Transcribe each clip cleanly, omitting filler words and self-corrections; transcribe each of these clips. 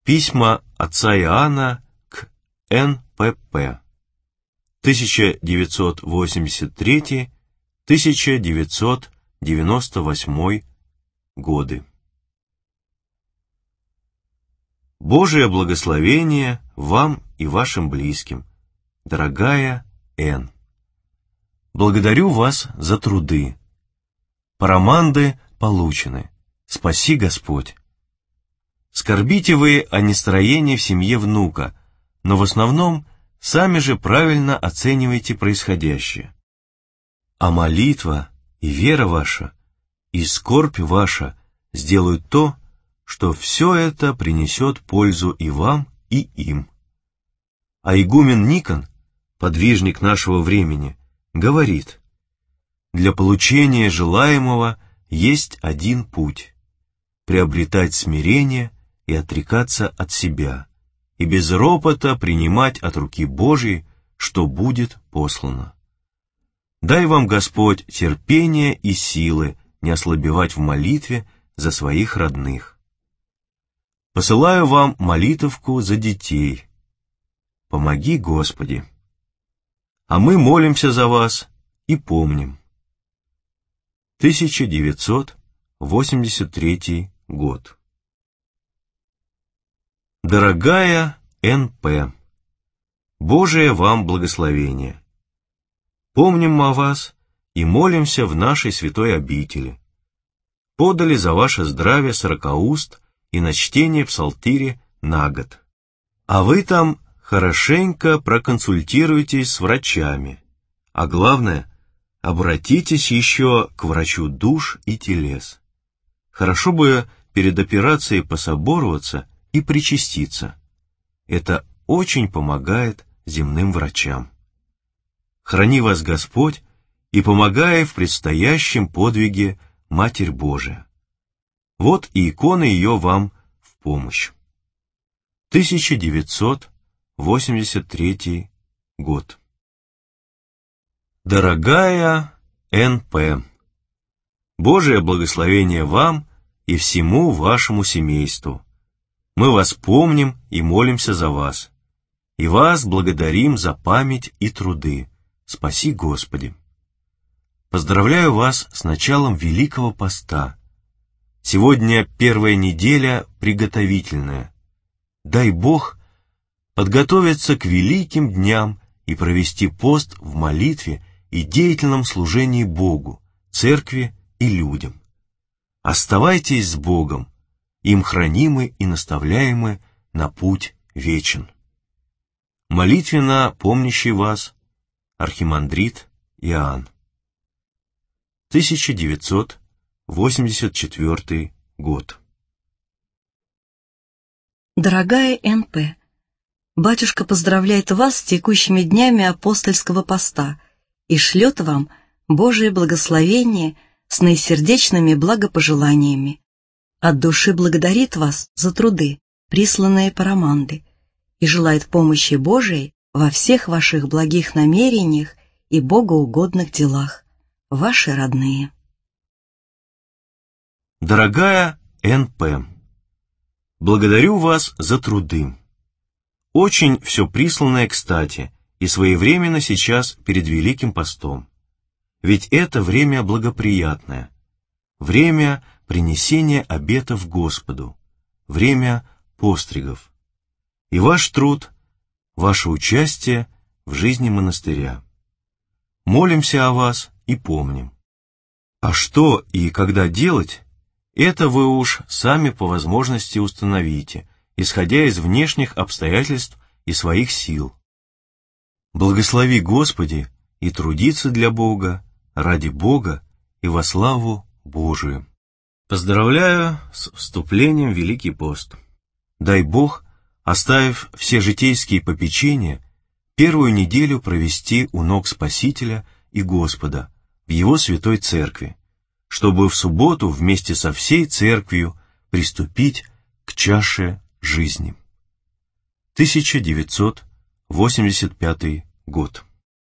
Письма отца Иоанна к Н.П.П. 1983-1998 годы. Божие благословение вам и вашим близким, дорогая Н. Благодарю вас за труды. Параманды получены. Спаси Господь. Скорбите вы о нестроении в семье внука, но в основном сами же правильно оцениваете происходящее. А молитва и вера ваша, и скорбь ваша сделают то, что все это принесет пользу и вам, и им. А игумен Никон, подвижник нашего времени, говорит: для получения желаемого есть один путь — приобретать смирение и отрекаться от себя, и без ропота принимать от руки Божией, что будет послано. Дай вам Господь терпение и силы не ослабевать в молитве за своих родных. Посылаю вам молитовку за детей. Помоги, Господи. А мы молимся за вас и помним. 1983 год. Дорогая Н.П., Божие вам благословение. Помним о вас и молимся в нашей святой обители. Подали за ваше здравие 40 уст и на чтение псалтири на год. А вы там хорошенько проконсультируйтесь с врачами. А главное, обратитесь еще к врачу душ и телес. Хорошо бы перед операцией пособороваться и причаститься. Это очень помогает земным врачам. Храни вас Господь и помогай в предстоящем подвиге Матерь Божия. Вот и икона ее вам в помощь. 1983 год. Дорогая Н.П., Божие благословение вам и всему вашему семейству. Мы вас помним и молимся за вас. И вас благодарим за память и труды. Спаси Господи. Поздравляю вас с началом Великого Поста. Сегодня первая неделя приготовительная. Дай Бог подготовиться к великим дням и провести пост в молитве и деятельном служении Богу, церкви и людям. Оставайтесь с Богом, им хранимы и наставляемы на путь вечен. Молитвенно помнящий вас архимандрит Иоанн. 1984 год. Дорогая Н.П., батюшка поздравляет вас с текущими днями апостольского поста и шлет вам Божие благословение с наисердечными благопожеланиями. От души благодарит вас за труды, присланные Параманды, и желает помощи Божией во всех ваших благих намерениях и богоугодных делах. Ваши родные. Дорогая Н.П., благодарю вас за труды. Очень все присланное кстати и своевременно сейчас перед Великим Постом. Ведь это время благоприятное, время принесения обетов Господу, время постригов. И ваш труд, ваше участие в жизни монастыря. Молимся о вас и помним. А что и когда делать, это вы уж сами по возможности установите, исходя из внешних обстоятельств и своих сил. Благослови Господи и трудиться для Бога, ради Бога и во славу Божию. Поздравляю с вступлением в Великий пост. Дай Бог, оставив все житейские попечения, первую неделю провести у ног Спасителя и Господа в Его Святой Церкви, чтобы в субботу вместе со всей Церковью приступить к чаше жизни. 1985 год.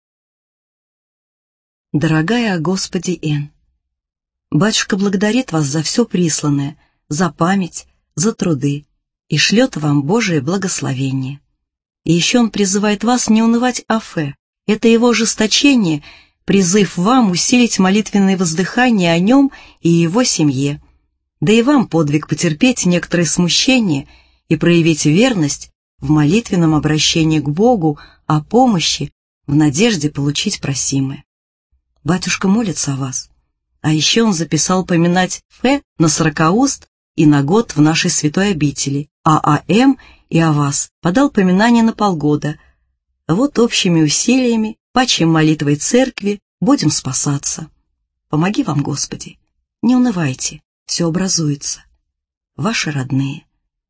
Дорогая о Господе Н., батюшка благодарит вас за все присланное, за память, за труды, и шлет вам Божие благословение. И еще он призывает вас не унывать Афе. Это его ожесточение, призыв вам усилить молитвенное воздыхание о нем и его семье. Да и вам подвиг потерпеть некоторые смущения и проявить верность в молитвенном обращении к Богу о помощи в надежде получить просимое. Батюшка молится о вас. А еще он записал поминать Фе на 40 уст и на год в нашей святой обители, а о М и о вас подал поминание на полгода. Вот общими усилиями, пачем молитвой церкви, будем спасаться. Помоги вам, Господи, не унывайте, все образуется. Ваши родные.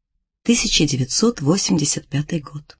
1985 год.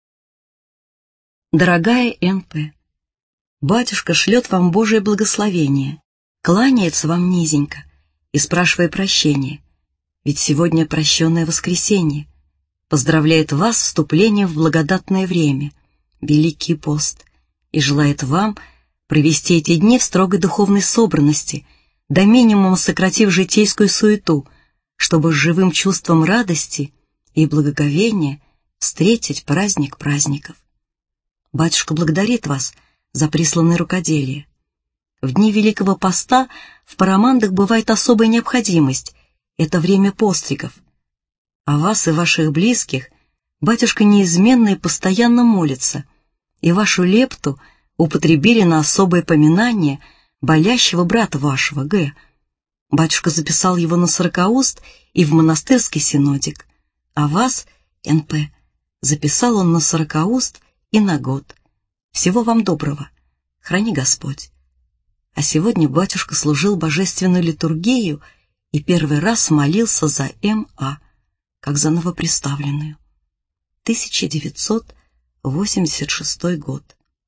Дорогая Н.П., батюшка шлет вам Божие благословение, кланяется вам низенько и спрашивая прощения, ведь сегодня прощенное воскресенье, поздравляет вас с вступлением в благодатное время, Великий пост, и желает вам провести эти дни в строгой духовной собранности, до минимума сократив житейскую суету, чтобы с живым чувством радости и благоговения встретить праздник праздников. Батюшка благодарит вас за присланное рукоделие. В дни Великого Поста в парамандах бывает особая необходимость — это время постригов. О вас и ваших близких батюшка неизменно и постоянно молится, и вашу лепту употребили на особое поминание болящего брата вашего, Г. Батюшка записал его на 40 уст и в монастырский синодик, а вас, Н.П., записал он на 40 уст и на год. Всего вам доброго. Храни Господь. А сегодня батюшка служил божественную литургию и первый раз молился за М.А., как за новоприставленную. 1986 год.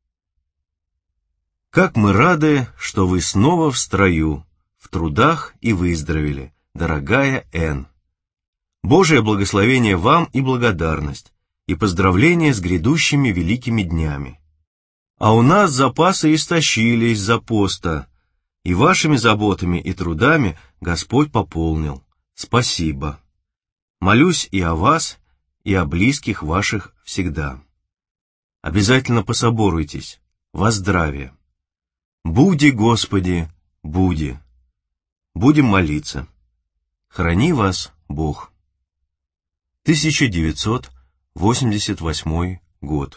Как мы рады, что вы снова в строю, в трудах и выздоровели, дорогая Н. Божие благословение вам и благодарность, и поздравления с грядущими великими днями. А у нас запасы истощились за поста, и вашими заботами и трудами Господь пополнил. Спасибо. Молюсь и о вас, и о близких ваших всегда. Обязательно пособоруйтесь. Во здравие. Буди, Господи, буди. Будем молиться. Храни вас Бог. 1988 год.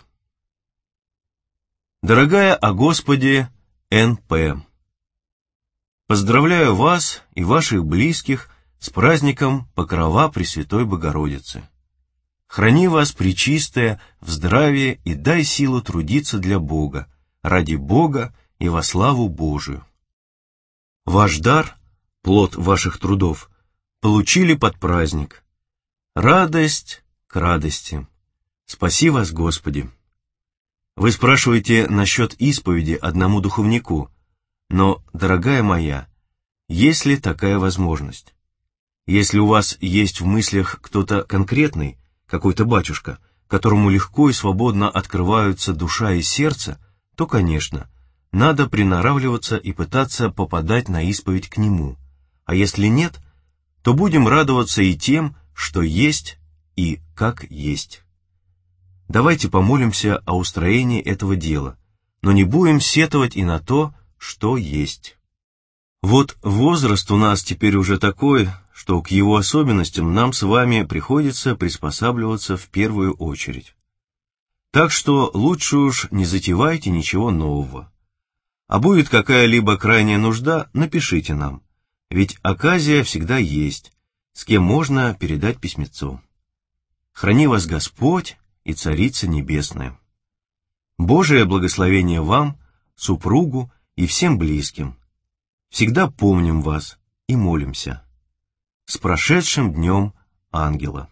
Дорогая о Господе Н.П., поздравляю вас и ваших близких с праздником Покрова Пресвятой Богородицы. Храни вас, Пречистая, в здравии и дай силу трудиться для Бога, ради Бога и во славу Божию. Ваш дар, плод ваших трудов, получили под праздник. Радость к радости. Спаси вас, Господи. Вы спрашиваете насчет исповеди одному духовнику, но, дорогая моя, есть ли такая возможность? Если у вас есть в мыслях кто-то конкретный, какой-то батюшка, которому легко и свободно открываются душа и сердце, то, конечно, надо приноравливаться и пытаться попадать на исповедь к нему, а если нет, то будем радоваться и тем, что есть и как есть. Давайте помолимся о устроении этого дела, но не будем сетовать и на то, что есть. Вот возраст у нас теперь уже такой, что к его особенностям нам с вами приходится приспосабливаться в первую очередь. Так что лучше уж не затевайте ничего нового. А будет какая-либо крайняя нужда, напишите нам, ведь оказия всегда есть, с кем можно передать письмецо. Храни вас Господь и Царица Небесная. Божие благословение вам, супругу и всем близким. Всегда помним вас и молимся. С прошедшим днем ангела.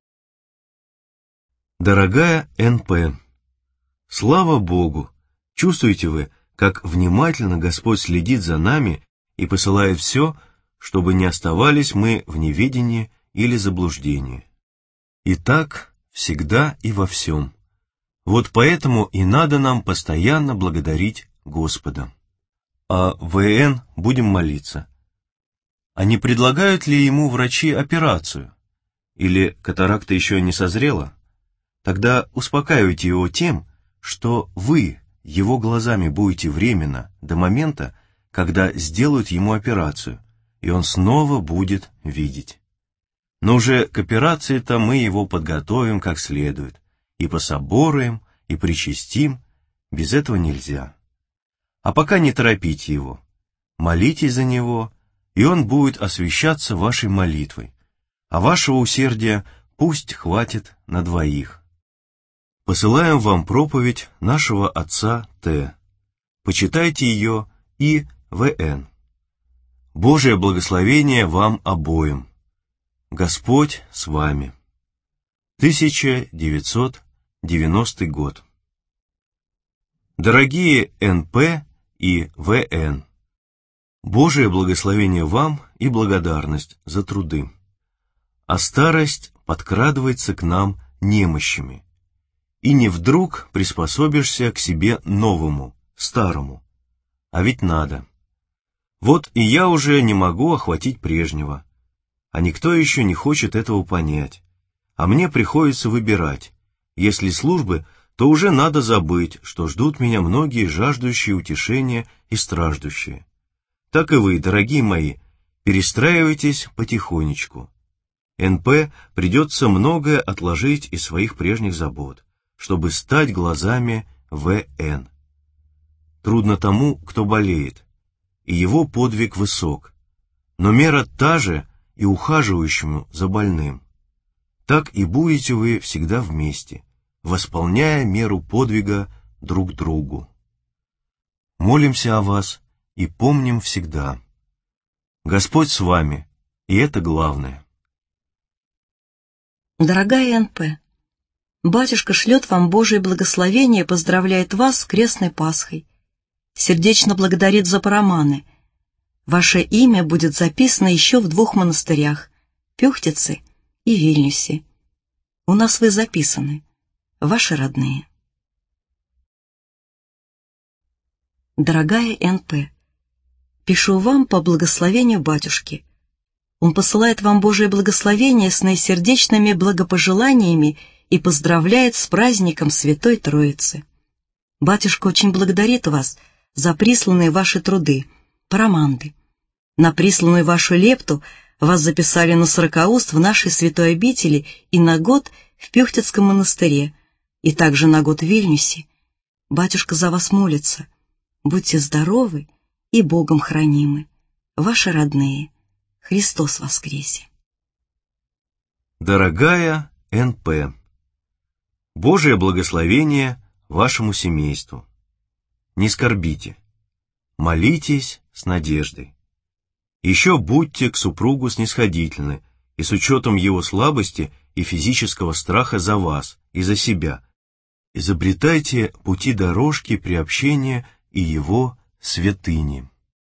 Дорогая Н.П., слава Богу, чувствуете вы, как внимательно Господь следит за нами и посылает все, чтобы не оставались мы в неведении или заблуждении. И так всегда и во всем. Вот поэтому и надо нам постоянно благодарить Господа. А В.Н. будем молиться. А не предлагают ли ему врачи операцию? или катаракта еще не созрела, тогда успокаивайте его тем, что вы его глазами будете временно до момента, когда сделают ему операцию, и он снова будет видеть. Но уже к операции-то мы его подготовим как следует, и пособоруем, и причастим, без этого нельзя. А пока не торопите его, молитесь за него, и он будет освящаться вашей молитвой, а вашего усердия пусть хватит на двоих. Посылаем вам проповедь нашего отца Т. Почитайте ее и В.Н. Божие благословение вам обоим. Господь с вами. 1990 год. Дорогие Н.П. и В.Н., Божие благословение вам и благодарность за труды. А старость подкрадывается к нам немощами, и не вдруг приспособишься к себе новому, старому, а ведь надо. Вот и я уже не могу охватить прежнего, а никто еще не хочет этого понять, а мне приходится выбирать. Если службы, то уже надо забыть, что ждут меня многие жаждущие утешения и страждущие. Так и вы, дорогие мои, перестраивайтесь потихонечку. Н.П. придется многое отложить из своих прежних забот, чтобы стать глазами В.Н. Трудно тому, кто болеет, и его подвиг высок, но мера та же и ухаживающему за больным. Так и будете вы всегда вместе, восполняя меру подвига друг другу. Молимся о вас и помним всегда. Господь с вами, и это главное. Дорогая Н.П., батюшка шлет вам Божие благословение и поздравляет вас с крестной Пасхой. Сердечно благодарит за параманы. Ваше имя будет записано еще в 2 монастырях — Пюхтице и Вильнюсе. У нас вы записаны, ваши родные. Дорогая Н.П., пишу вам по благословению батюшки. Он посылает вам Божие благословение с наисердечными благопожеланиями и поздравляет с праздником Святой Троицы. Батюшка очень благодарит вас за присланные ваши труды, параманды. На присланную вашу лепту вас записали на 40 уст в нашей святой обители и на год в Пюхтицком монастыре, и также на год в Вильнюсе. Батюшка за вас молится. Будьте здоровы и Богом хранимы. Ваши родные. Христос воскресе! Дорогая Н.П., Божие благословение вашему семейству. Не скорбите, молитесь с надеждой. Еще будьте к супругу снисходительны, и с учетом его слабости и физического страха за вас и за себя. Изобретайте пути дорожки приобщения и его святыни.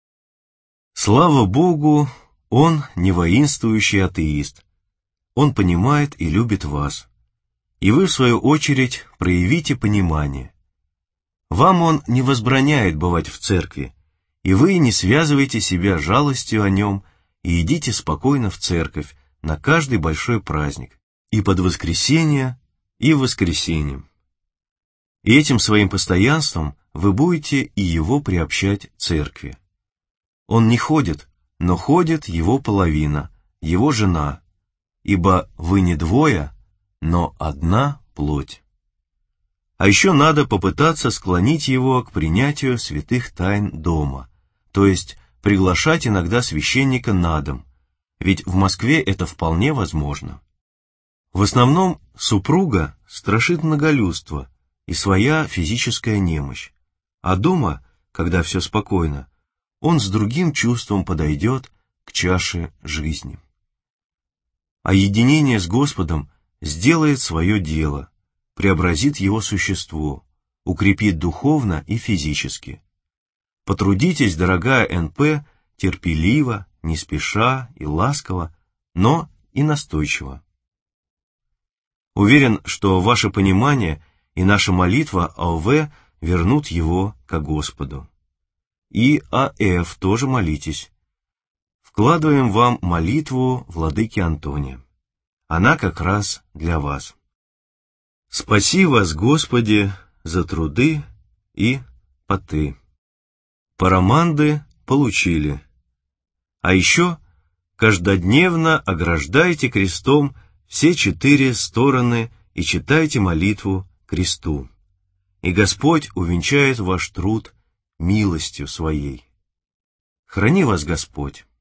Слава Богу, он не воинствующий атеист. Он понимает и любит вас. И вы, в свою очередь, проявите понимание. Вам он не возбраняет бывать в церкви, и вы не связывайте себя жалостью о нем и идите спокойно в церковь на каждый большой праздник, и под воскресенье, и в воскресенье. И этим своим постоянством вы будете и его приобщать церкви. Он не ходит, но ходит его половина, его жена, ибо вы не двое, но одна плоть. А еще надо попытаться склонить его к принятию святых тайн дома, то есть приглашать иногда священника на дом, ведь в Москве это вполне возможно. В основном супруга страшит многолюдство и своя физическая немощь, а дома, когда все спокойно, он с другим чувством подойдет к чаше жизни. А единение с Господом сделает свое дело, преобразит его существо, укрепит духовно и физически. Потрудитесь, дорогая Н.П., терпеливо, не спеша и ласково, но и настойчиво. Уверен, что ваше понимание и наша молитва ОВ вернут его ко Господу. И А.Ф. тоже молитесь. Вкладываем вам молитву владыки Антония. она как раз для вас. Спаси вас, Господи, за труды и поты. Параманды получили. А еще каждодневно ограждайте крестом все 4 стороны и читайте молитву кресту. И Господь увенчает ваш труд милостью своей. Храни вас Господь.